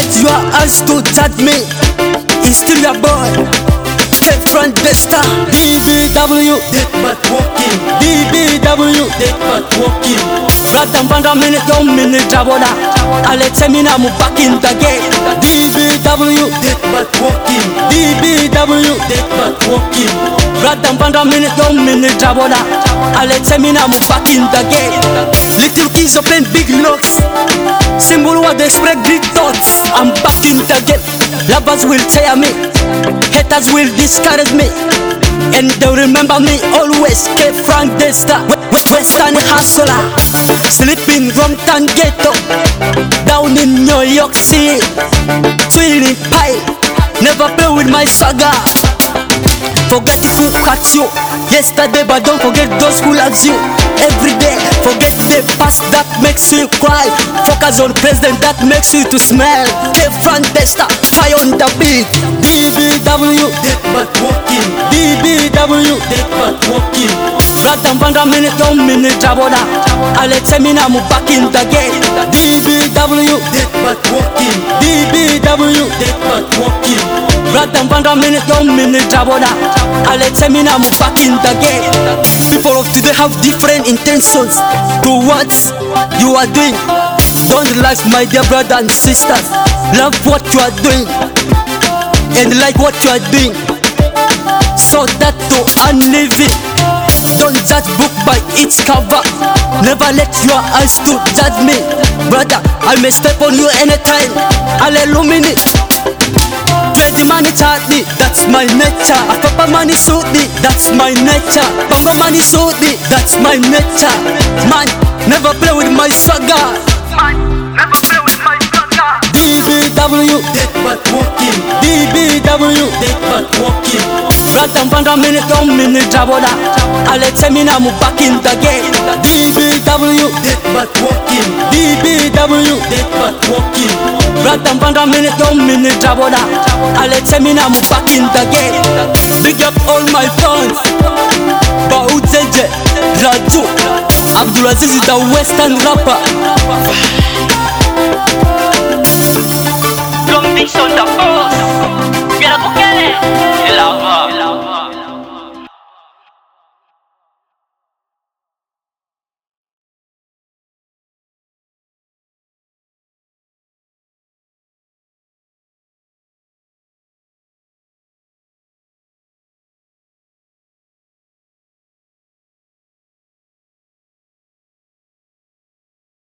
your eyes to judge me. It's still your boy, stay front Desta. DBW, dead but walking. DBW, Dead but walking. Brother Mbanda minute, don't minute jaboda. Ale temina mu back in the game. DBW, Dead but walking. DBW, Dead but walking. Brother Mbanda minute, don't minute jaboda. Ale temina mu back in the game. Little kids open big locks. Symbol what they spread big thoughts. I'm back in the game. Lovers will tear me, haters will discourage me, and they'll remember me always. K Frank Desta, Western hustler, sleeping Rompton ghetto, down in New York City, twirling pie, never play with my swagger. Forget who cut you yesterday, but don't forget those who loves you every day. Forget the past that makes you cry. Focus on present that makes you to smile. K Frank Desta, fire on the beat. DBW, Dead but walking. DBW, Dead but walking. Brother Mbanda minute, don't minute jaboda. Ale temina mu back in the game. DBW, Dead but walking. DBW, Dead but walking. Brother Mbanda minute, don't minute jaboda. Ale temina mu back in the game. People of today have different intentions to what you are doing. Don't relax, my dear brothers and sisters. Love what you are doing and like what you are doing, so that to unleaven. Don't judge book by its cover. Never let your eyes to judge me, brother. I may step on you anytime. I'll illuminate. Dread money taught me, that's my nature. Papa money suit me, that's my nature. Bongo money suit me, that's my nature. Man, never play with my swagger. Never play with my brother. DBW, Dead but walking. DBW, Dead but walking. Brother Mbanda minute, don't minute jaboda. Ale temina mu back in the game. DBW, Dead but walking. DBW, Dead but walking. Brother Mbanda minute, don't minute jaboda. Ale temina mu back in the game. Big up all my fans. Bauzeje, Raju, Abdulaziz is the Western rapper. Conviction the boss. Mira con qué. El agua.